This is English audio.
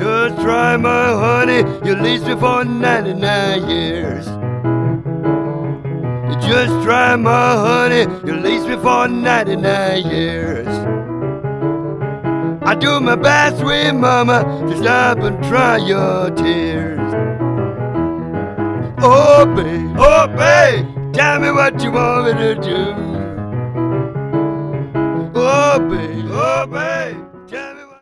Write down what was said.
Just try my honey, you lease me for 99 years. Just try my honey, you lease me for 99 years. I do my best, sweet mama, to stop and dry your tears. Oh babe, tell me what you want me to do. Oh babe, tell me what